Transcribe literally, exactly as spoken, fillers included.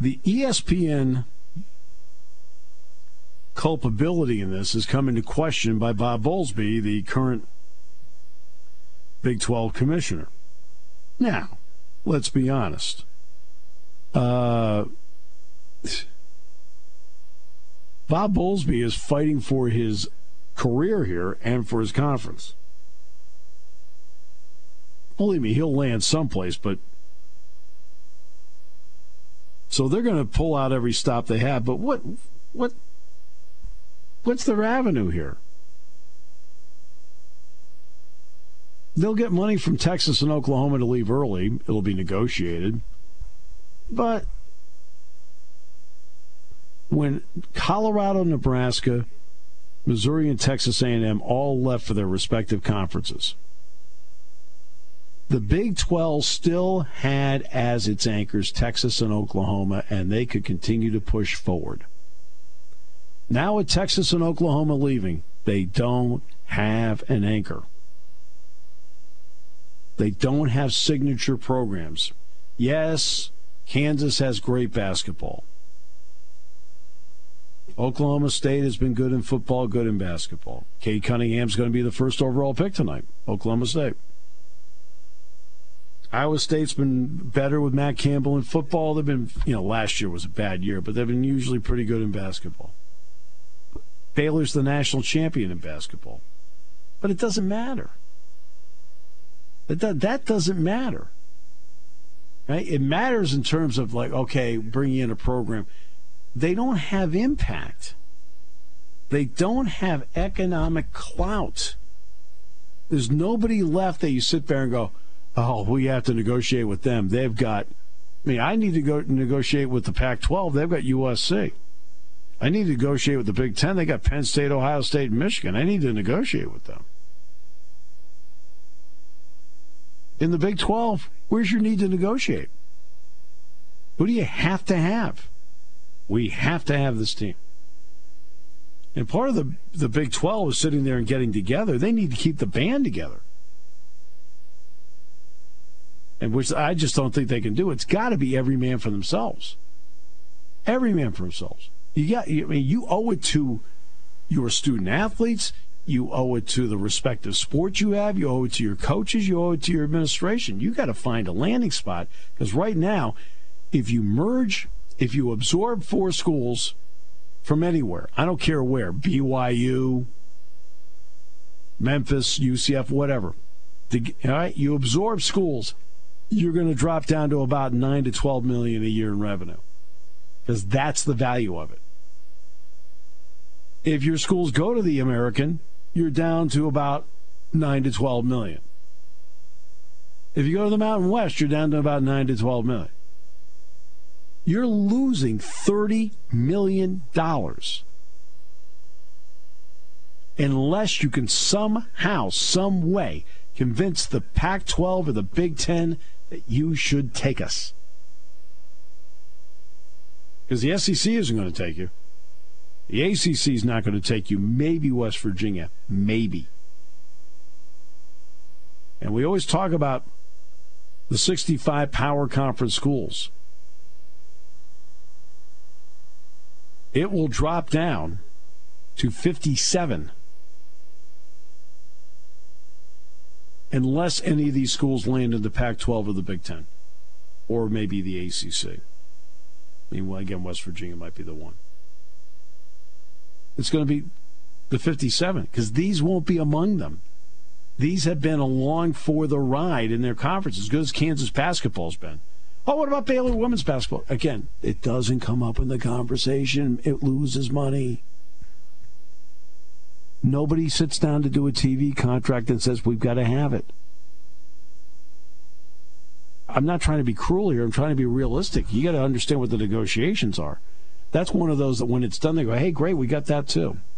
the E S P N culpability in this is come into question by Bob Bowlesby, the current Big twelve commissioner. Now, let's be honest. Uh, Bob Bowlesby is fighting for his career here and for his conference. Believe me, he'll land someplace, but so they're going to pull out every stop they have. But what, what, what's their avenue here? They'll get money from Texas and Oklahoma to leave early. It'll be negotiated. But when Colorado, Nebraska, Missouri, and Texas A and M all left for their respective conferences, the Big twelve still had as its anchors Texas and Oklahoma, and they could continue to push forward. Now with Texas and Oklahoma leaving, they don't have an anchor. They don't have signature programs. Yes, Kansas has great basketball. Oklahoma State has been good in football, good in basketball. Cade Cunningham's going to be the first overall pick tonight, Oklahoma State. Iowa State's been better with Matt Campbell in football. They've been, you know, last year was a bad year, but they've been usually pretty good in basketball. Baylor's the national champion in basketball. But it doesn't matter. That, that doesn't matter. Right? It matters in terms of, like, okay, bringing in a program. They don't have impact. They don't have economic clout. There's nobody left that you sit there and go, oh, we have to negotiate with them. They've got, I mean, I need to go negotiate with the Pac twelve. They've got U S C. I need to negotiate with the Big Ten. They got Penn State, Ohio State, and Michigan. I need to negotiate with them. In the Big twelve, where's your need to negotiate? Who do you have to have? We have to have this team. And part of the, the Big twelve is sitting there and getting together. They need to keep the band together. And which I just don't think they can do. It's got to be every man for themselves. Every man for themselves. You got. I mean, you owe it to your student athletes. You owe it to the respective sports you have. You owe it to your coaches. You owe it to your administration. You got to find a landing spot, because right now, if you merge, if you absorb four schools from anywhere, I don't care where, B Y U, Memphis, U C F, whatever, the, all right, you absorb schools, you're going to drop down to about nine to twelve million a year in revenue, because that's the value of it. If your schools go to the American, you're down to about nine to twelve million. If you go to the Mountain West, you're down to about nine to twelve million. You're losing thirty million dollars unless you can somehow, some way, convince the Pac twelve or the Big Ten that you should take us. Because the S E C isn't going to take you. The A C C is not going to take you. Maybe West Virginia. Maybe. And we always talk about the sixty-five power conference schools. It will drop down to fifty-seven unless any of these schools land in the Pac twelve or the Big Ten, or maybe the A C C. I mean, well, again, West Virginia might be the one. It's going to be the fifty-seven, because these won't be among them. These have been along for the ride in their conference, as good as Kansas basketball's been. Oh, what about Baylor women's basketball? Again, it doesn't come up in the conversation. It loses money. Nobody sits down to do a T V contract and says, we've got to have it. I'm not trying to be cruel here. I'm trying to be realistic. You got to understand what the negotiations are. That's one of those that when it's done, they go, hey, great, we got that too.